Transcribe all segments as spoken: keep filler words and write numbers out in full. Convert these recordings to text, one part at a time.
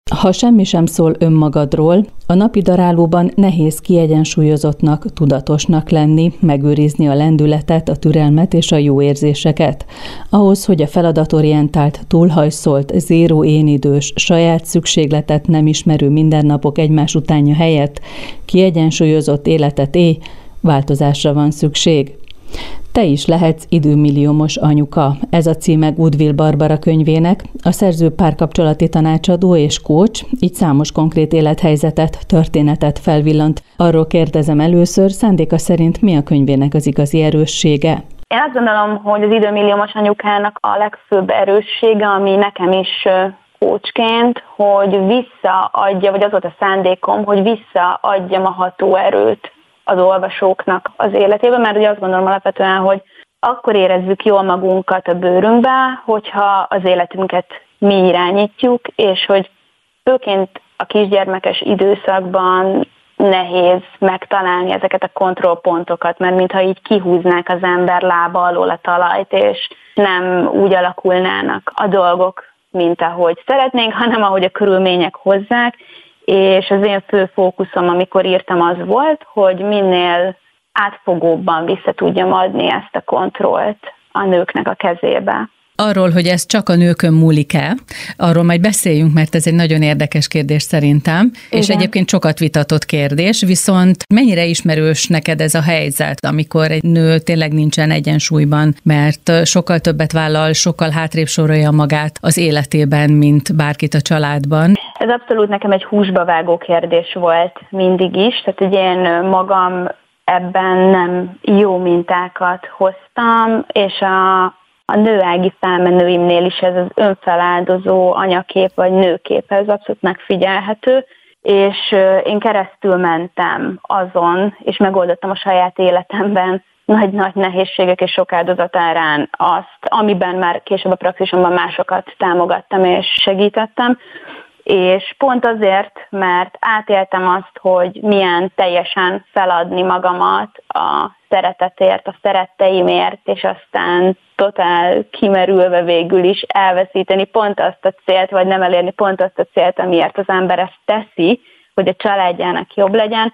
Ha semmi sem szól önmagadról, a napi darálóban nehéz kiegyensúlyozottnak, tudatosnak lenni, megőrizni a lendületet, a türelmet és a jó érzéseket. Ahhoz, hogy a feladatorientált, túlhajszolt, zéró énidős, saját szükségletet nem ismerő mindennapok egymás utánja helyett kiegyensúlyozott életet élj, változásra van szükség. Te is lehetsz időmilliómos anyuka. Ez a címe Goodwill Barbara könyvének. A szerző párkapcsolati tanácsadó és coach, így számos konkrét élethelyzetet, történetet felvillant. Arról kérdezem először, szándéka szerint mi a könyvének az igazi erőssége? Én azt gondolom, hogy az időmilliómos anyukának a legfőbb erőssége, ami nekem is coachként, hogy visszaadja, vagy az volt a szándékom, hogy visszaadjam a hatóerőt az olvasóknak az életében, mert ugye azt gondolom alapvetően, hogy akkor érezzük jól magunkat a bőrünkbe, hogyha az életünket mi irányítjuk, és hogy főként a kisgyermekes időszakban nehéz megtalálni ezeket a kontrollpontokat, mert mintha így kihúznák az ember lába alól a talajt, és nem úgy alakulnának a dolgok, mint ahogy szeretnénk, hanem ahogy a körülmények hozzák, és az én fő fókuszom, amikor írtam, az volt, hogy minél átfogóbban vissza tudjam adni ezt a kontrollt a nőknek a kezébe. Arról, hogy ez csak a nőkön múlik-e, arról majd beszéljünk, mert ez egy nagyon érdekes kérdés szerintem, igen. És egyébként sokat vitatott kérdés, viszont mennyire ismerős neked ez a helyzet, amikor egy nő tényleg nincsen egyensúlyban, mert sokkal többet vállal, sokkal hátrébb sorolja magát az életében, mint bárkit a családban? Ez abszolút nekem egy húsba vágó kérdés volt mindig is, tehát hogy én magam ebben nem jó mintákat hoztam, és a A nőági felmenőimnél is ez az önfeláldozó anyakép vagy nőkép, ez abszolút megfigyelhető, és én keresztül mentem azon, és megoldottam a saját életemben nagy-nagy nehézségek és sok áldozat árán azt, amiben már később a praxisomban másokat támogattam és segítettem, és pont azért, mert átéltem azt, hogy milyen teljesen feladni magamat a szeretetért, a szeretteimért, és aztán totál kimerülve végül is elveszíteni pont azt a célt, vagy nem elérni pont azt a célt, amiért az ember ezt teszi, hogy a családjának jobb legyen.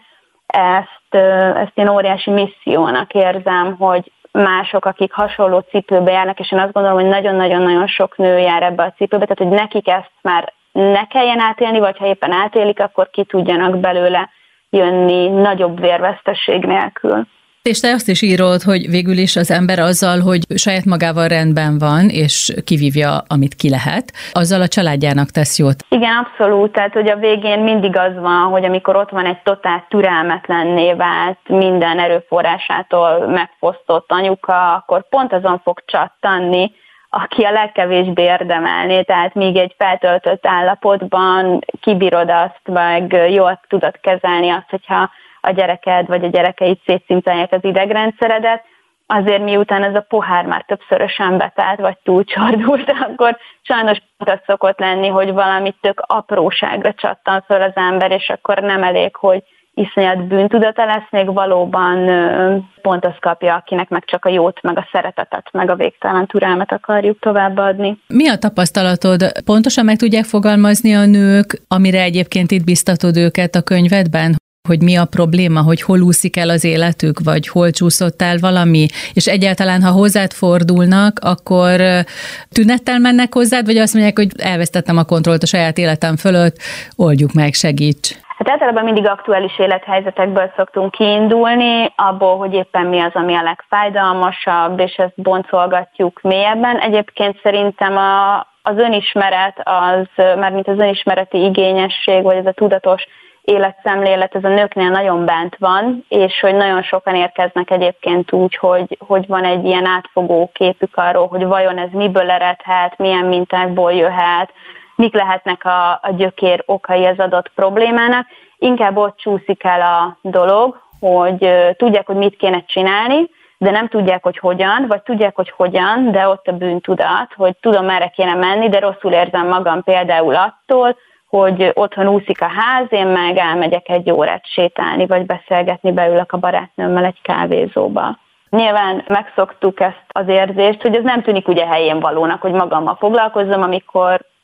Ezt, ezt én óriási missziónak érzem, hogy mások, akik hasonló cipőbe járnak, és én azt gondolom, hogy nagyon-nagyon-nagyon sok nő jár ebbe a cipőbe, tehát hogy nekik ezt már ne kelljen átélni, vagy ha éppen átélik, akkor ki tudjanak belőle jönni nagyobb vérvesztesség nélkül. És te azt is írod, hogy végül is az ember azzal, hogy saját magával rendben van, és kivívja, amit ki lehet, azzal a családjának tesz jót. Igen, abszolút. Tehát, hogy a végén mindig az van, hogy amikor ott van egy totál türelmetlenné vált, minden erőforrásától megfosztott anyuka, akkor pont azon fog csattanni, aki a legkevésbé érdemelné, tehát még egy feltöltött állapotban kibírod azt, meg jól tudod kezelni azt, hogyha a gyereked vagy a gyerekeid szétszintelják az idegrendszeredet, azért miután ez a pohár már többszörösen betelt, vagy túlcsordult, akkor sajnos az szokott lenni, hogy valami tök apróságra csattan föl az ember, és akkor nem elég, hogy iszonyat bűntudata lesz, még valóban pont azt kapja, akinek meg csak a jót, meg a szeretetet, meg a végtelen türelmet akarjuk továbbadni. Mi a tapasztalatod? Pontosan meg tudják fogalmazni a nők, amire egyébként itt biztatod őket a könyvedben? Hogy mi a probléma, hogy hol úszik el az életük, vagy hol csúszott el valami, és egyáltalán, ha hozzád fordulnak, akkor tünettel mennek hozzád, vagy azt mondják, hogy elvesztettem a kontrollt a saját életem fölött, oldjuk meg, segíts. Hát általában mindig aktuális élethelyzetekből szoktunk kiindulni, abból, hogy éppen mi az, ami a legfájdalmasabb, és ezt boncolgatjuk mélyebben. Egyébként szerintem a, az önismeret, az, mármint az önismereti igényesség, vagy ez a tudatos életszemlélet, ez a nőknél nagyon bent van, és hogy nagyon sokan érkeznek egyébként úgy, hogy, hogy van egy ilyen átfogó képük arról, hogy vajon ez miből eredhet, milyen mintákból jöhet, mik lehetnek a, a gyökér okai az adott problémának. Inkább ott csúszik el a dolog, hogy tudják, hogy mit kéne csinálni, de nem tudják, hogy hogyan, vagy tudják, hogy hogyan, de ott a bűntudat, hogy tudom, merre kéne menni, de rosszul érzem magam például attól, hogy otthon úszik a ház, én meg elmegyek egy órát sétálni, vagy beszélgetni, beülök a barátnőmmel egy kávézóba. Nyilván megszoktuk ezt az érzést, hogy ez nem tűnik ugye helyén valónak, hogy magammal foglalkozzam, amikor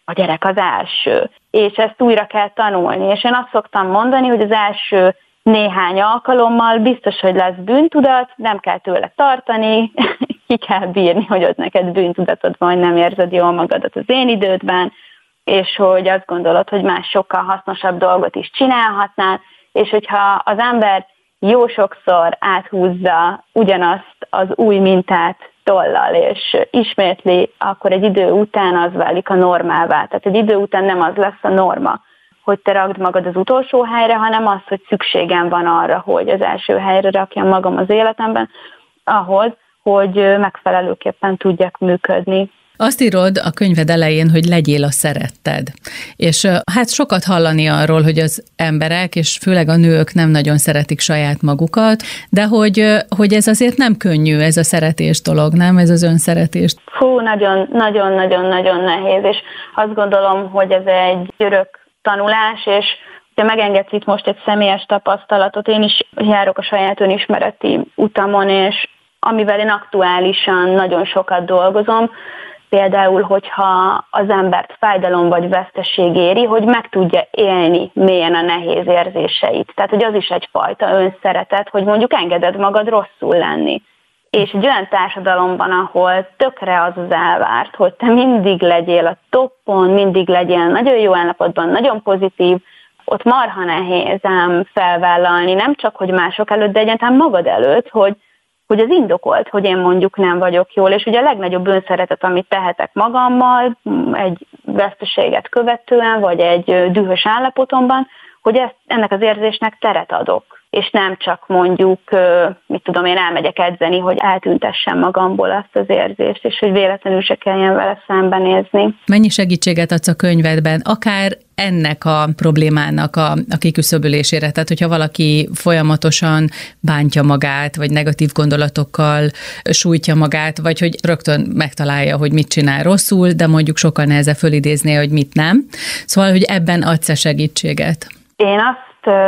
a gyerek az első, és ezt újra kell tanulni. És én azt szoktam mondani, hogy az első néhány alkalommal biztos, hogy lesz bűntudat, nem kell tőle tartani, ki kell bírni, hogy ott neked bűntudatod van, hogy nem érzed jól magadat az én idődben, és hogy azt gondolod, hogy más sokkal hasznosabb dolgot is csinálhatnál, és hogyha az ember jó sokszor áthúzza ugyanazt az új mintát tollal, és ismétli, akkor egy idő után az válik a normává. Tehát egy idő után nem az lesz a norma, hogy te rakd magad az utolsó helyre, hanem az, hogy szükségem van arra, hogy az első helyre rakjam magam az életemben, ahhoz, hogy megfelelőképpen tudjak működni. Azt írod a könyved elején, hogy legyél a szeretted. És hát sokat hallani arról, hogy az emberek, és főleg a nők nem nagyon szeretik saját magukat, de hogy, hogy ez azért nem könnyű, ez a szeretés dolog, nem? Ez az önszeretés. Fú, nagyon-nagyon-nagyon nehéz, és azt gondolom, hogy ez egy örök tanulás, és te megengedsz itt most egy személyes tapasztalatot, én is járok a saját önismereti utamon, és amivel én aktuálisan nagyon sokat dolgozom, például, hogyha az embert fájdalom vagy veszteség éri, hogy meg tudja élni mélyen a nehéz érzéseit. Tehát, hogy az is egyfajta önszeretet, hogy mondjuk engeded magad rosszul lenni. És egy olyan társadalomban, ahol tökre az az elvárt, hogy te mindig legyél a toppon, mindig legyél nagyon jó állapotban, nagyon pozitív, ott marha nehéz ám felvállalni, nem csak, hogy mások előtt, de egyáltalán magad előtt, hogy hogy az indokolt, hogy én mondjuk nem vagyok jól, és ugye a legnagyobb önszeretet, amit tehetek magammal, egy veszteséget követően, vagy egy dühös állapotomban, hogy ezt, ennek az érzésnek teret adok. És nem csak mondjuk, mit tudom én, elmegyek edzeni, hogy eltüntessem magamból azt az érzést, és hogy véletlenül se kelljen vele szembenézni. Mennyi segítséget adsz a könyvedben, akár ennek a problémának a, a kiküszöbölésére? Tehát, hogyha valaki folyamatosan bántja magát, vagy negatív gondolatokkal sújtja magát, vagy hogy rögtön megtalálja, hogy mit csinál rosszul, de mondjuk sokkal nehezebb fölidézni, hogy mit nem. Szóval, hogy ebben adsz-e segítséget? Én azt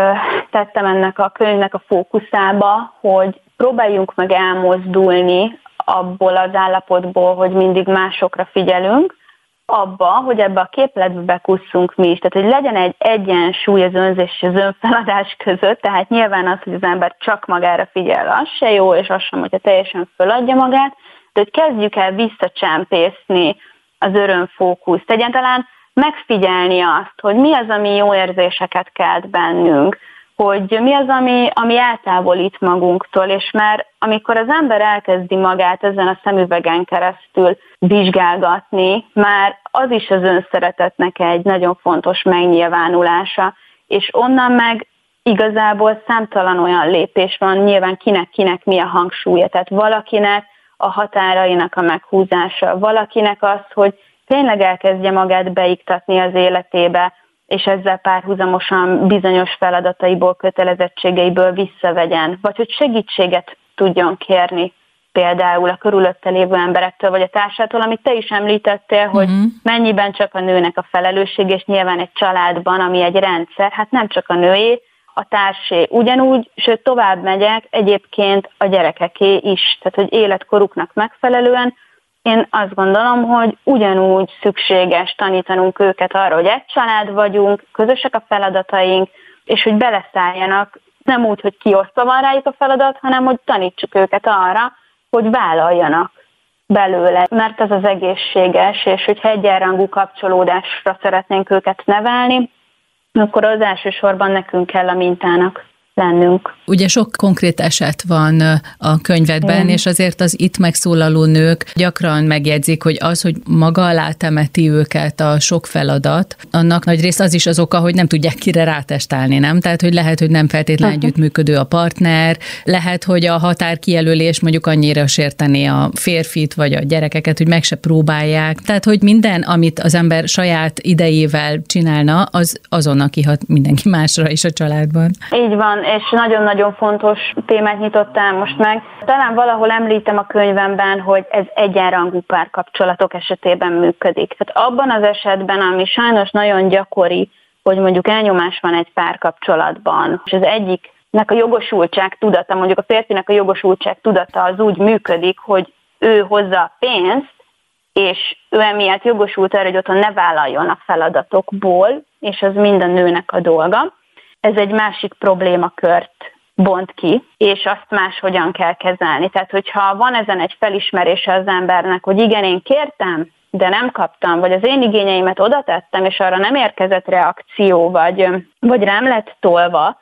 tettem ennek a könyvnek a fókuszába, hogy próbáljunk meg elmozdulni abból az állapotból, hogy mindig másokra figyelünk, abba, hogy ebbe a képletbe bekusszunk mi is. Tehát, hogy legyen egy egyensúly az önzés és az önfeladás között, tehát nyilván az, hogy az ember csak magára figyel, az se jó, és az sem, hogyha teljesen föladja magát, de hogy kezdjük el visszacsempészni az örömfókuszt. Egyáltalán megfigyelni azt, hogy mi az, ami jó érzéseket kelt bennünk, hogy mi az, ami, ami eltávolít magunktól, és már amikor az ember elkezdi magát ezen a szemüvegen keresztül vizsgálgatni, már az is az önszeretetnek egy nagyon fontos megnyilvánulása, és onnan meg igazából számtalan olyan lépés van, nyilván kinek-kinek mi a hangsúlya, tehát valakinek a határainak a meghúzása, valakinek az, hogy tényleg elkezdje magát beiktatni az életébe, és ezzel párhuzamosan bizonyos feladataiból, kötelezettségeiből visszavegyen, vagy hogy segítséget tudjon kérni például a körülötte lévő emberektől, vagy a társától, amit te is említettél, hogy uh-huh. mennyiben csak a nőnek a felelősség, és nyilván egy családban, ami egy rendszer, hát nem csak a nőé, a társé ugyanúgy, sőt tovább megyek, egyébként a gyerekeké is, tehát hogy életkoruknak megfelelően. Én azt gondolom, hogy ugyanúgy szükséges tanítanunk őket arra, hogy egy család vagyunk, közösek a feladataink, és hogy beleszálljanak, nem úgy, hogy kiosztva van rájuk a feladat, hanem hogy tanítsuk őket arra, hogy vállaljanak belőle, mert ez az egészséges, és hogyha egyenrangú kapcsolódásra szeretnénk őket nevelni, akkor az elsősorban nekünk kell a mintának lennünk. Ugye sok konkrét eset van a könyvedben, mm. és azért az itt megszólaló nők gyakran megjegyzik, hogy az, hogy maga alá temeti őket a sok feladat, annak nagy rész az is az oka, hogy nem tudják kire rátestálni, nem? Tehát, hogy lehet, hogy nem feltétlenül uh-huh. együttműködő a partner, lehet, hogy a határkijelölés mondjuk annyira sérteni a férfit, vagy a gyerekeket, hogy meg se próbálják. Tehát, hogy minden, amit az ember saját idejével csinálna, az azonnal kihat mindenki másra is a családban. Így van, és nagyon-nagyon fontos témát nyitottál most meg. Talán valahol említem a könyvemben, hogy ez egyenrangú párkapcsolatok esetében működik. Tehát abban az esetben, ami sajnos nagyon gyakori, hogy mondjuk elnyomás van egy párkapcsolatban, és az egyiknek a jogosultság tudata, mondjuk a férfinek a jogosultság tudata az úgy működik, hogy ő hozza a pénzt, és ő emiatt jogosult arra, hogy otthon ne vállaljon a feladatokból, és az mind a nőnek a dolga. Ez egy másik problémakört bont ki, és azt máshogyan kell kezelni. Tehát, hogyha van ezen egy felismerése az embernek, hogy igen, én kértem, de nem kaptam, vagy az én igényeimet oda tettem, és arra nem érkezett reakció, vagy, vagy rám lett tolva,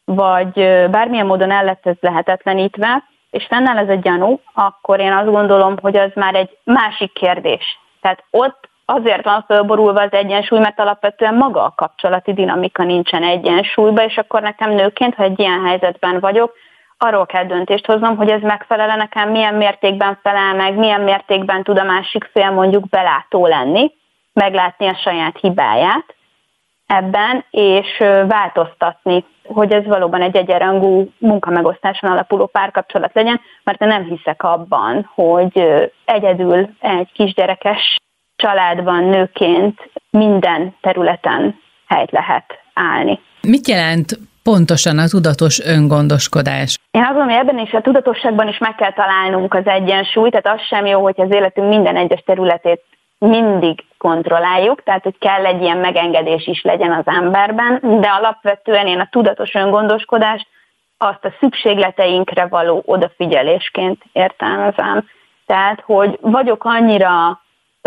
vagy bármilyen módon el lett ez lehetetlenítve, és fennáll ez a gyanú, akkor én azt gondolom, hogy az már egy másik kérdés. Tehát ott azért van fölborulva az egyensúly, mert alapvetően maga a kapcsolati dinamika nincsen egyensúlyban, és akkor nekem nőként, ha egy ilyen helyzetben vagyok, arról kell döntést hoznom, hogy ez megfelel nekem, milyen mértékben felel meg, milyen mértékben tud a másik fél mondjuk belátó lenni, meglátni a saját hibáját ebben, és változtatni, hogy ez valóban egy egyenrangú munkamegosztáson alapuló párkapcsolat legyen, mert én nem hiszek abban, hogy egyedül egy kisgyerekes családban nőként minden területen helyt lehet állni. Mit jelent pontosan a tudatos öngondoskodás? Én azt gondolom, hogy ebben is a tudatosságban is meg kell találnunk az egyensúlyt, tehát az sem jó, hogy az életünk minden egyes területét mindig kontrolláljuk, tehát hogy kell egy ilyen megengedés is legyen az emberben, de alapvetően én a tudatos öngondoskodást azt a szükségleteinkre való odafigyelésként értelmezem. Tehát, hogy vagyok annyira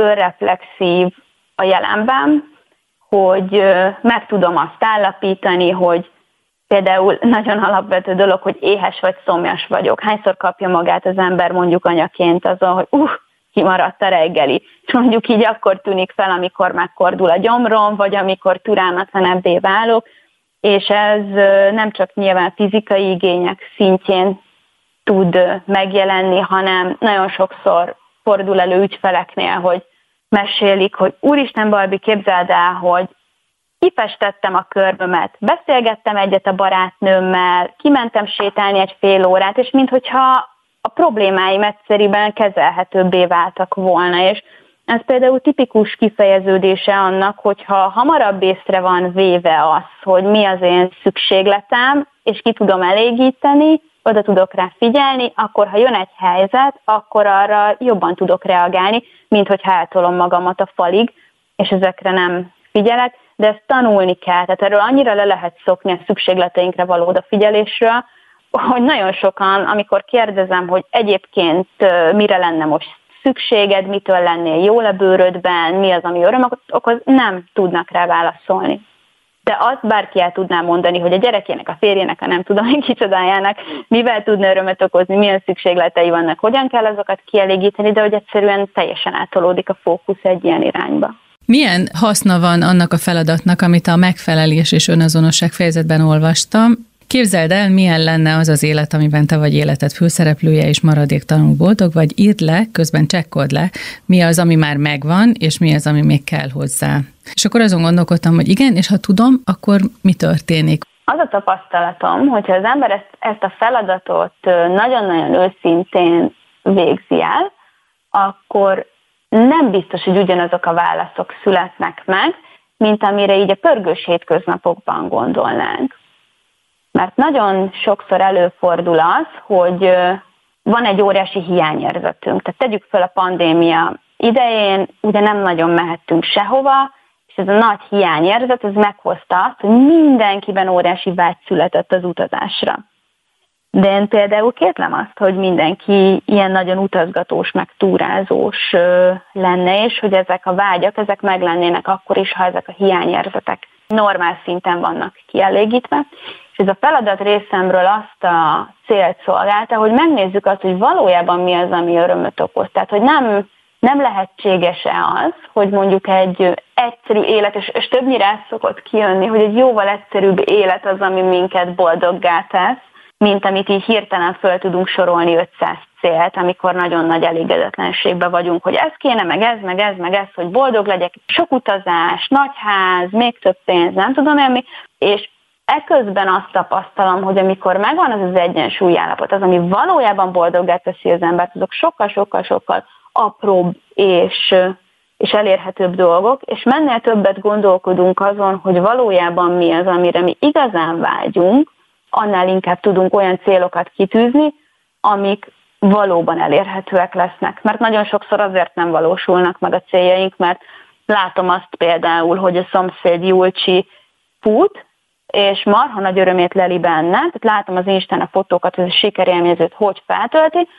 önreflexív a jelenben, hogy meg tudom azt állapítani, hogy például nagyon alapvető dolog, hogy éhes vagy szomjas vagyok. Hányszor kapja magát az ember mondjuk anyaként azon, hogy uh, kimaradt a reggeli. És mondjuk így akkor tűnik fel, amikor megkordul a gyomrom, vagy amikor türelmetlenebbé válok, és ez nem csak nyilván fizikai igények szintjén tud megjelenni, hanem nagyon sokszor fordul elő ügyfeleknél, hogy mesélik, hogy úristen Barbi, képzeld el, hogy kifestettem a körmömet, beszélgettem egyet a barátnőmmel, kimentem sétálni egy fél órát, és minthogyha a problémáim egyszerűen kezelhetőbbé váltak volna, és ez például tipikus kifejeződése annak, hogyha hamarabb észre van véve az, hogy mi az én szükségletem, és ki tudom elégíteni, oda tudok rá figyelni, akkor ha jön egy helyzet, akkor arra jobban tudok reagálni, mint hogyha eltolom magamat a falig, és ezekre nem figyelek, de ezt tanulni kell, tehát erről annyira le lehet szokni a szükségleteinkre való odafigyelésről, hogy nagyon sokan, amikor kérdezem, hogy egyébként mire lenne most szükséged, mitől lennél jól a bőrödben, mi az, ami örömöt okoz, nem tudnak rá válaszolni. De azt bárki el tudná mondani, hogy a gyerekének, a férjének, a nem tudom én kicsodájának, mivel tudna örömet okozni, milyen szükségletei vannak, hogyan kell azokat kielégíteni, de hogy egyszerűen teljesen átolódik a fókusz egy ilyen irányba. Milyen haszna van annak a feladatnak, amit a megfelelés és önazonosság fejezetben olvastam? Képzeld el, milyen lenne az az élet, amiben te vagy életed főszereplője, és maradéktalanul boldog, vagy írd le, közben csekkold le, mi az, ami már megvan, és mi az, ami még kell hozzá. És akkor azon gondolkodtam, hogy igen, és ha tudom, akkor mi történik? Az a tapasztalatom, hogyha az ember ezt, ezt a feladatot nagyon-nagyon őszintén végzi el, akkor nem biztos, hogy ugyanazok a válaszok születnek meg, mint amire így a pörgős hétköznapokban gondolnánk. Mert nagyon sokszor előfordul az, hogy van egy óriási hiányérzetünk. Tehát tegyük fel a pandémia idején, ugye nem nagyon mehettünk sehova, és ez a nagy hiányérzet, ez meghozta azt, hogy mindenkiben óriási vágy született az utazásra. De én például kétlem azt, hogy mindenki ilyen nagyon utazgatós, meg túrázós lenne, és hogy ezek a vágyak, ezek meglennének akkor is, ha ezek a hiányérzetek normál szinten vannak kielégítve. És ez a feladat részemről azt a célt szolgálta, hogy megnézzük azt, hogy valójában mi az, ami örömöt okoz. Tehát, hogy nem, nem lehetséges-e az, hogy mondjuk egy egyszerű élet, és, és többnyire ez szokott kijönni, hogy egy jóval egyszerűbb élet az, ami minket boldoggá tesz, mint amit így hirtelen föl tudunk sorolni ötszáz célt, amikor nagyon nagy elégedetlenségben vagyunk, hogy ez kéne, meg ez, meg ez, meg ez, hogy boldog legyek, sok utazás, nagy ház, még több pénz, nem tudom én mi, és eközben azt tapasztalom, hogy amikor megvan az az egyensúly állapot, az, ami valójában boldoggá teszi az embert, azok sokkal-sokkal-sokkal apróbb és, és elérhetőbb dolgok, és mennél többet gondolkodunk azon, hogy valójában mi az, amire mi igazán vágyunk, annál inkább tudunk olyan célokat kitűzni, amik valóban elérhetőek lesznek. Mert nagyon sokszor azért nem valósulnak meg a céljaink, mert látom azt például, hogy a szomszéd Julcsi fut, és marha nagy örömét leli benne, tehát látom az Instán a fotókat, hogy a sikerélményezőt hogy feltölti,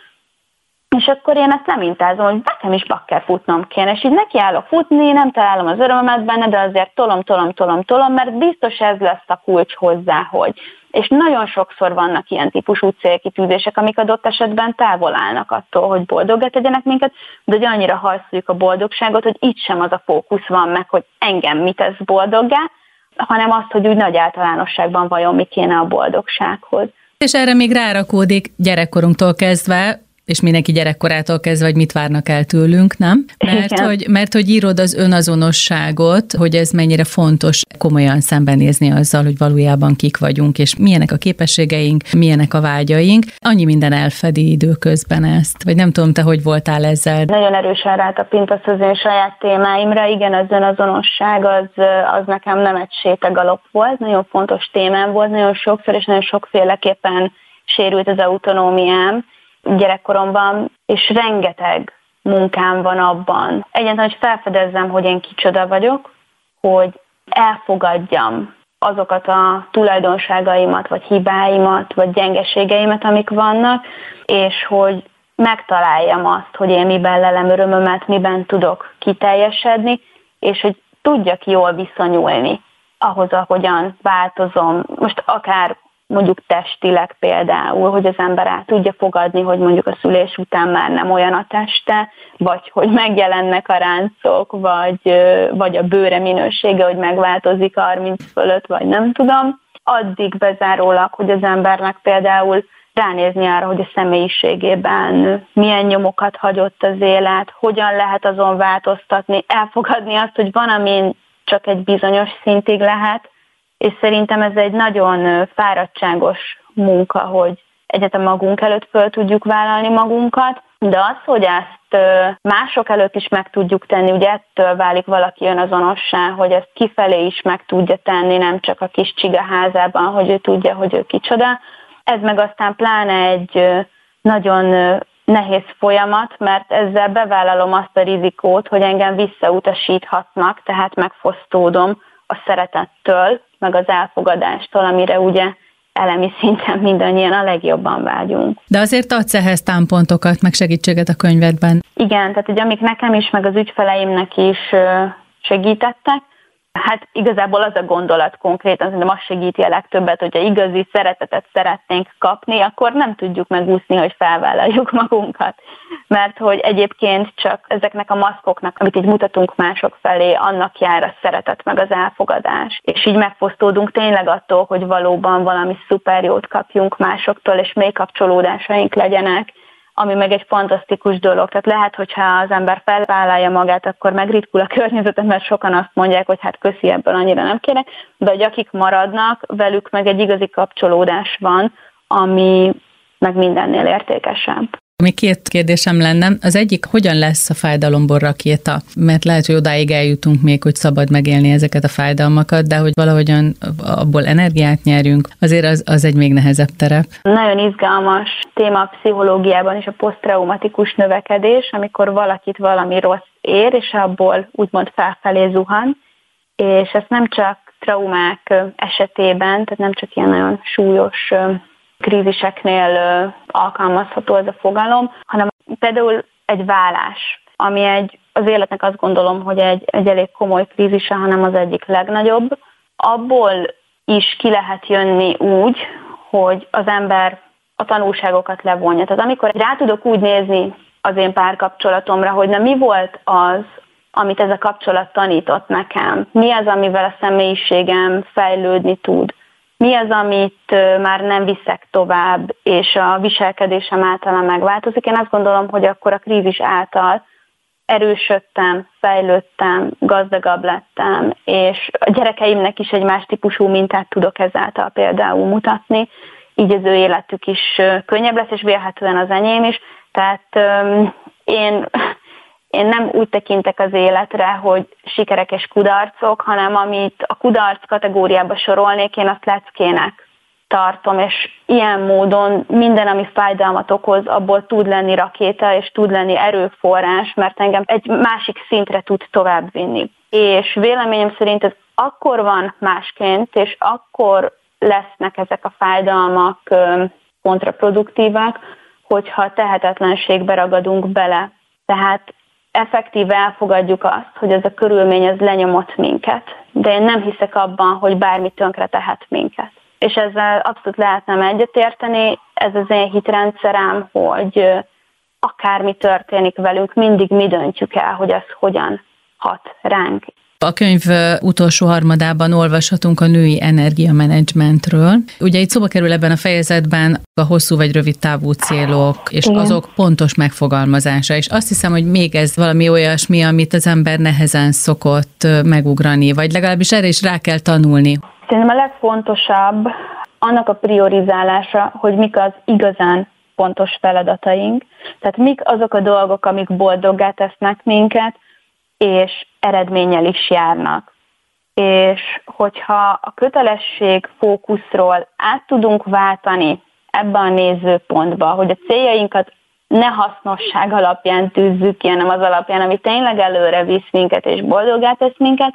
és akkor én ezt nem intázom, hogy nekem is bakker futnom kéne, és így nekiállok futni, nem találom az örömömet benne, de azért tolom, tolom, tolom, tolom, mert biztos ez lesz a kulcs hozzá, hogy. És nagyon sokszor vannak ilyen típusú célkitűzések, amik adott esetben távol állnak attól, hogy boldoggá tegyenek minket, de hogy annyira hajszoljuk a boldogságot, hogy itt sem az a fókusz van meg, hogy engem mit tesz boldoggá, hanem azt, hogy úgy nagy általánosságban vajon mi kéne a boldogsághoz. És erre még rárakódik gyerekkorunktól kezdve, és mindenki gyerekkorától kezdve, hogy mit várnak el tőlünk, nem? Mert hogy, mert hogy írod az önazonosságot, hogy ez mennyire fontos komolyan szembenézni azzal, hogy valójában kik vagyunk, és milyenek a képességeink, milyenek a vágyaink. Annyi minden elfedi időközben ezt. Vagy nem tudom, te hogy voltál ezzel? Nagyon erősen rátapintasz az én saját témáimra. Igen, az önazonosság az, az nekem nem egy sétagalop volt. Nagyon fontos témám volt, nagyon sokszor és nagyon sokféleképpen sérült az autonómiám gyerekkoromban, és rengeteg munkám van abban. Egyáltalán, hogy felfedezzem, hogy én kicsoda vagyok, hogy elfogadjam azokat a tulajdonságaimat, vagy hibáimat, vagy gyengeségeimet, amik vannak, és hogy megtaláljam azt, hogy én miben lelem örömömet, miben tudok kiteljesedni, és hogy tudjak jól viszonyulni ahhoz, ahogyan változom. Most akár mondjuk testileg például, hogy az ember át tudja fogadni, hogy mondjuk a szülés után már nem olyan a teste, vagy hogy megjelennek a ráncok, vagy, vagy a bőre minősége, hogy megváltozik harminc fölött, vagy nem tudom. Addig bezárólag, hogy az embernek például ránézni arra, hogy a személyiségében milyen nyomokat hagyott az élet, hogyan lehet azon változtatni, elfogadni azt, hogy van, amin csak egy bizonyos szintig lehet, és szerintem ez egy nagyon fáradtságos munka, hogy egyetem magunk előtt föl tudjuk vállalni magunkat, de az, hogy ezt mások előtt is meg tudjuk tenni, ugye ettől válik valaki önazonossá, hogy ezt kifelé is meg tudja tenni, nem csak a kis csiga házában, hogy ő tudja, hogy ő kicsoda. Ez meg aztán pláne egy nagyon nehéz folyamat, mert ezzel bevállalom azt a rizikót, hogy engem visszautasíthatnak, tehát megfosztódom a szeretettől, meg az elfogadástól, amire ugye elemi szinten mindannyian a legjobban vágyunk. De azért adsz ehhez támpontokat, meg segítséget a könyvedben. Igen, tehát ugye amik nekem is, meg az ügyfeleimnek is segítettek, hát igazából az a gondolat konkrétan, szerintem az segíti a legtöbbet, hogyha igazi szeretetet szeretnénk kapni, akkor nem tudjuk megúszni, hogy felvállaljuk magunkat. Mert hogy egyébként csak ezeknek a maszkoknak, amit így mutatunk mások felé, annak jár a szeretet meg az elfogadás. És így megfosztódunk tényleg attól, hogy valóban valami szuper jót kapjunk másoktól, és mély kapcsolódásaink legyenek, ami meg egy fantasztikus dolog. Tehát lehet, hogyha az ember felvállalja magát, akkor megritkul a környezetet, mert sokan azt mondják, hogy hát köszi, ebből annyira nem kérek, de hogy akik maradnak, velük meg egy igazi kapcsolódás van, ami meg mindennél értékesebb. Még két kérdésem lenne. Az egyik, hogyan lesz a fájdalomból rakéta? Mert lehet, hogy odáig eljutunk még, hogy szabad megélni ezeket a fájdalmakat, de hogy valahogyan abból energiát nyerjünk, azért az, az egy még nehezebb terep. Nagyon izgalmas téma a pszichológiában is a poszttraumatikus növekedés, amikor valakit valami rossz ér, és abból úgymond felfelé zuhan, és ez nem csak traumák esetében, tehát nem csak ilyen nagyon súlyos kríziseknél alkalmazható ez a fogalom, hanem például egy vállás, ami egy, az életnek azt gondolom, hogy egy, egy elég komoly krízise, hanem az egyik legnagyobb. Abból is ki lehet jönni úgy, hogy az ember a tanulságokat levonja. Tehát amikor rá tudok úgy nézni az én párkapcsolatomra, hogy na mi volt az, amit ez a kapcsolat tanított nekem, mi az, amivel a személyiségem fejlődni tud, mi az, amit már nem viszek tovább, és a viselkedésem által megváltozik. Én azt gondolom, hogy akkor a krízis által erősödtem, fejlődtem, gazdagabb lettem, és a gyerekeimnek is egy más típusú mintát tudok ezáltal például mutatni, így az ő életük is könnyebb lesz, és vélhetően az enyém is. Tehát én... Én nem úgy tekintek az életre, hogy sikerek és kudarcok, hanem amit a kudarc kategóriába sorolnék, én azt leckének tartom, és ilyen módon minden, ami fájdalmat okoz, abból tud lenni rakéta, és tud lenni erőforrás, mert engem egy másik szintre tud tovább vinni. És véleményem szerint ez akkor van másként, és akkor lesznek ezek a fájdalmak kontraproduktívak, hogyha tehetetlenségbe ragadunk bele. Tehát effektíve elfogadjuk azt, hogy ez a körülmény ez lenyomott minket, de én nem hiszek abban, hogy bármi tönkre tehet minket. És ezzel abszolút lehetnem egyetérteni, ez az én hitrendszerem, hogy akármi történik velünk, mindig mi döntjük el, hogy ez hogyan hat ránk. A könyv utolsó harmadában olvashatunk a női energiamenedzsmentről. Ugye itt szóba kerül ebben a fejezetben a hosszú vagy rövid távú célok, és igen, azok pontos megfogalmazása, és azt hiszem, hogy még ez valami olyasmi, amit az ember nehezen szokott megugrani, vagy legalábbis erre is rá kell tanulni. Szerintem a legfontosabb annak a priorizálása, hogy mik az igazán fontos feladataink, tehát mik azok a dolgok, amik boldoggá tesznek minket, és eredménnyel is járnak. És hogyha a kötelesség fókuszról át tudunk váltani ebbe a nézőpontba, hogy a céljainkat ne hasznosság alapján tűzzük ki, hanem az alapján, ami tényleg előre visz minket és boldoggá tesz minket,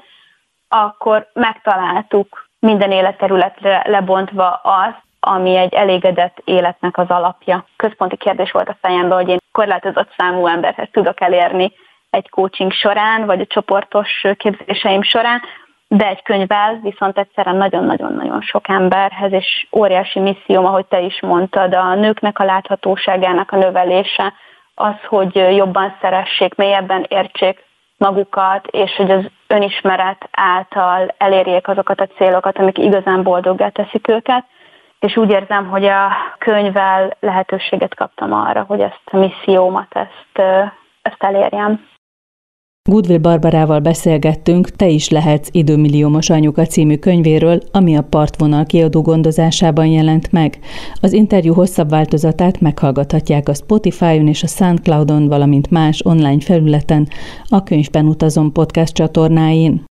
akkor megtaláltuk minden életterületre lebontva azt, ami egy elégedett életnek az alapja. Központi kérdés volt a fejemben, hogy én korlátozott számú emberhez tudok elérni egy coaching során, vagy a csoportos képzéseim során, de egy könyvvel viszont egyszerre nagyon-nagyon-nagyon sok emberhez, és óriási misszióm, ahogy te is mondtad, a nőknek a láthatóságának a növelése, az, hogy jobban szeressék, mélyebben értsék magukat, és hogy az önismeret által elérjék azokat a célokat, amik igazán boldoggá teszik őket, és úgy érzem, hogy a könyvvel lehetőséget kaptam arra, hogy ezt a missziómat, ezt, ezt elérjem. Goodwill Barbarával beszélgettünk Te is lehetsz időmilliómos anyuka című könyvéről, ami a Partvonal kiadó gondozásában jelent meg. Az interjú hosszabb változatát meghallgathatják a Spotify-on és a SoundCloud-on, valamint más online felületen, a Könyvben utazom podcast csatornáin.